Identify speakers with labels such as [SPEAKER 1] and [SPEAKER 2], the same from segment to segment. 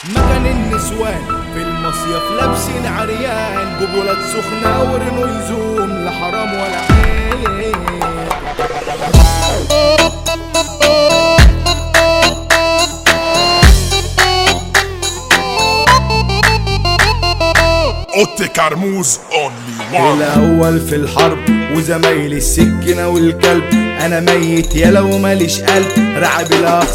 [SPEAKER 1] مكان النسوان في المصيف لابسين عريان، جبولات سخنة ورنو يزوم لحرام ولا عيب.
[SPEAKER 2] اوتي كرموز اونلي وان.
[SPEAKER 1] الاول في الحرب وزمايلي السكينة والكلب، انا ميت يا لو ماليش قلب رعب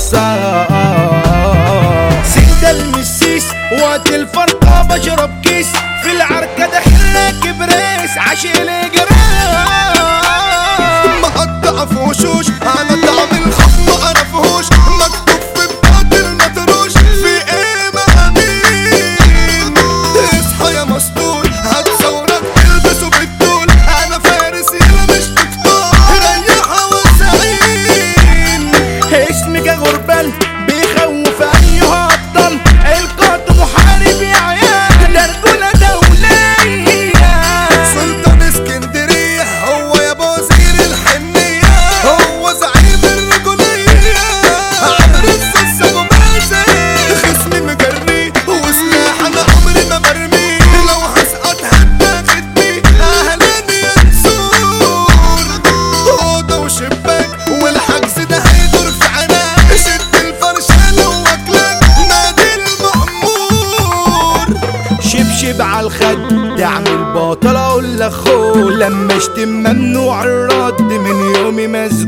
[SPEAKER 1] الاخصار. ستة المسيس وقت الفرقة بشرب كيس، في العركة داخل راكب ريس عشيل جراح.
[SPEAKER 3] مقطع في وشوش انا طعم الخوف ما عرفهوش، مكتوب في بطاقة المطروش في ايه مقادير. اصحى يا مسطول هتصورك البسه بالطول، انا فارس يلا مش دكتور ريحة وسعين.
[SPEAKER 1] اسمك غربال بيخوف ايها ابطال، القائد محارب يا عيال ده رجولة دولية.
[SPEAKER 3] سلطان اسكندرية هو يا وزير الحنية، هو زعيم الرجولية عمرو السوسة ابو مازن. خصمي مجري وسلاح انا عمري ما برمي، لو هسقط هتاخد بيه اهلا يا نسور. اوضة وشباك والحجز ده هيدور في عناك، شد الفرشة لو واكلك نادي المأمور.
[SPEAKER 1] شبشب على الخد تعمل باطل اقول لك خو، لما اشتم ممنوع الرد من يومي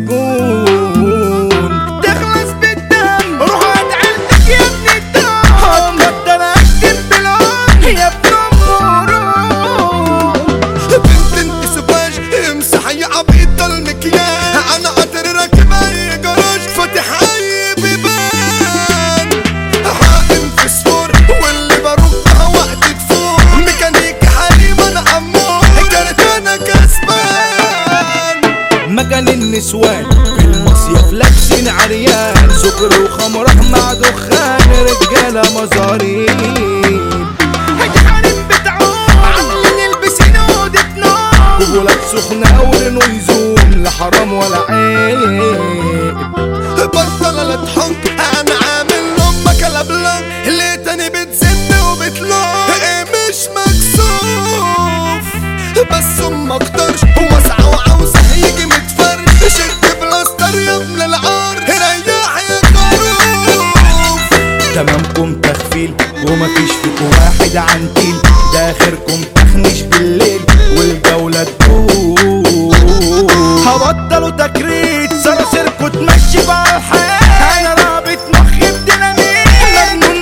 [SPEAKER 1] مسجون. تخلص بالدم روح اتعلتك يا ابن الدم، هتفضل اكتب بالعمر يا ابن المرور.
[SPEAKER 3] بنت انت سباج امسح يا عبيط المكياج، انا قطر راكب اي جراج فاتح اي بيبان. حاقن في سفور واللي بروحها وقت تفور، ميكانيكي حليم انا امور كانت انا كسبان.
[SPEAKER 1] مكان النسوان في المصيف لابسين عريان، سكر وخمرة مع دخان رجالة مزارين. هيحارب بتعوم عاملين البسين ودة نار، جبولات سخنة ورنو يزوم لحرام ولا عيب.
[SPEAKER 3] بطل الاضحك انا عامل امك لبلك، ليه تاني بتزن وبتلوم ايه مش مكسوف. بس امك طرش واسعة وعاوزة يجي متفرش، شد بلاستر يا ابن العار ريح يا خروف.
[SPEAKER 1] تمامكم تخفيل ومفيش فيكم واحد عنتيل، ده اخركم تخنش بالليل والجولة تدور. هبطلوا تكريت صراصيركوا تمشي بقى الحياة، انا رابط مخي بديناميت مجنون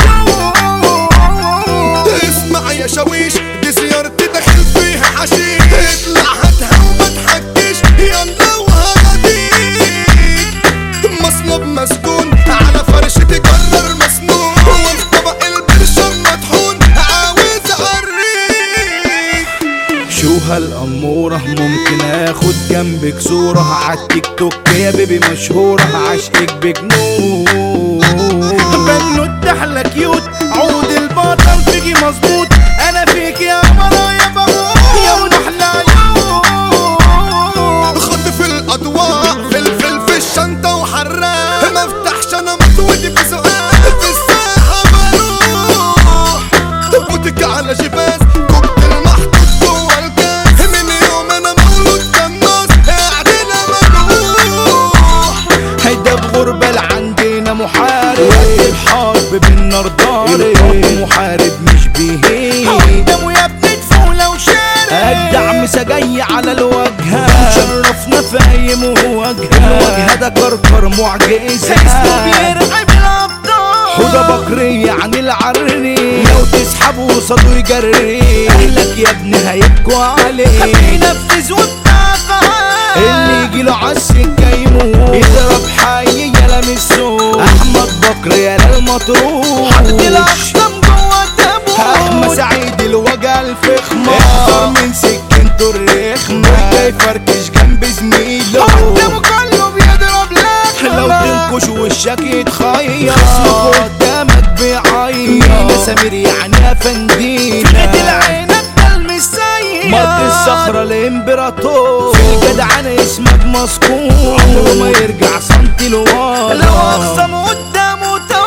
[SPEAKER 1] مكيوب.
[SPEAKER 3] اسمع يا شاويش دي زيارتي داخل فيها حشيش، اطلع هاتها وما تحكيش يلا وهغديك. مصلب مسجون على فرشتي جرر مسنون، وفي طبق البرشام مطحون عاوز اوريك.
[SPEAKER 1] شوها الأمورة ممكن اخد جنبك صورة عالتيك توك يا بيبي مشهورة، عشقك بجنون. بنوت احلى كيوت عود البطل فيكي مظبوط، انا فيك يا مرا يا بابا يا ونحلى عيون.
[SPEAKER 3] خد في الاضواء فلفل في الشنطة وحراق، ما افتحش انا مطوتي في سؤال في الساحة بروح. بوتك على جباز كوبت المحطوط جوا الكاس، من يوم انا مولود كناس قاعدين مجروح.
[SPEAKER 1] هيدا بغربة عندنا محارب، وقت الحرب بالنار ضارب، محارب مش بيهين. قدامه يا ابني طفولة وشارب، الدعم سجاي على الواجهة، شرفنا في اي مواجهة، الواجهة ده كركر معجزة، اسمه بيرعب الابطال. حوضة بكرية عن العرني، لو تسحبه قصاده يجري، اهلك يا ابني هيبكوا عليه. بينفذ وبتاع اللي يجيله عالسكة يموت، يضرب حي يا لمسوه. احمد بكر يا للمطروح، حط الاحلام جوه تابوت. احمد سعيد الوجع الفخمة، احذر من سكنته الرخمة، جاي فركش جنب زميله، قدامه كله بيضرب لك، لو تنكش وشك يتخير، خصمك قدامك بيعيط. مينا سمير يعني يا فندينا، فرقة العينات تلمس سيد، مرت الصخرة الامبراطور، في الجدعان اسمك مسكون، عمره ما يرجع سنتي لورا، لو اخصم قدامه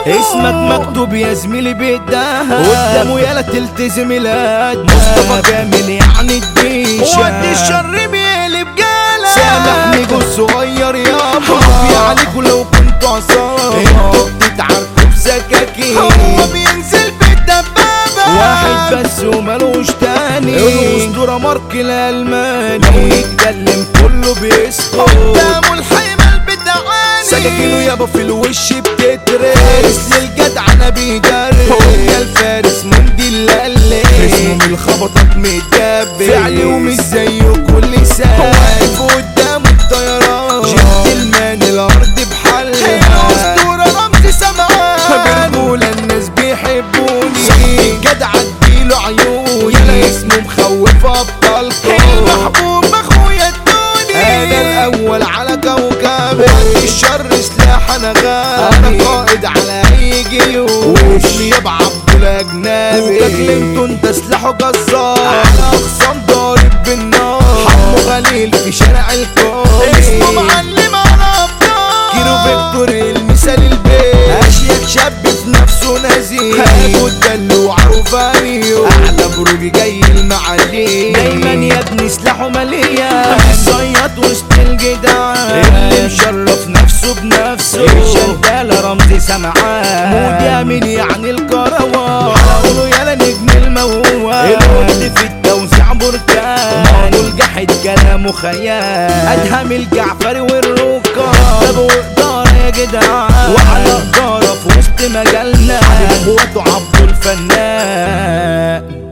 [SPEAKER 1] اسمك مكتوب يا زميلي بالدهب قدامه يالا تلتزم الادب مصطفى كامل يعني الديشة ودي الشر بيقلب جالة سامحني جو الصغير يابا حبي عليكوا لو كنتوا عصابة انتوا بتتعاركوا بسكاكين هو بينزل بالدبابة واحد بس ومالوش تاني الأسطورة مارك الألماني لو يتكلم كله بيسكت قدامه الحيمة بتعاني سكاكينه يابا في الوش بتترس للجدع انا بيجري هو الفارس مندي اللي اسمه من الخبطات متدبس فعلي ومش زيه كل سنة واقف قدامه الطيران جبت المان الارض بحلها الاسطورة رمز سمعان برجولة الناس بيحبوني جدع اديله عيوني يلا اسمه مخوف ابطالكم المحبوب اخويا الدوني انا الاول على كوكب الشر سلاح انا غالي انا قائد على اي جيوش يابا عبد الاجنبي وكلمته انت سلاحه جزار على اخصام ضارب بالنار حمو خليل في شارع الكون اسمه معلم على ابطال كيلو فيكتور المثال البيت اشيك شاب في نفسه نزيه هاخد دلو عرفانيو اعلى بروجي جاي المعلي دايما يا ابني سلاحه ماليه صياد وسط الجدعان اللي مشرف نفسه بنفسه الشغالة رمزي سمعان مود يامين يعني الكروان حاولوا يالا نجم الموال الود في التوزيع بركان مانو الجحد كلامه خيال ادهم الجعفري والركان طب وإدارة يا جدعان وعلى إدارة في وسط مجالنا اخواته عبدو الفنان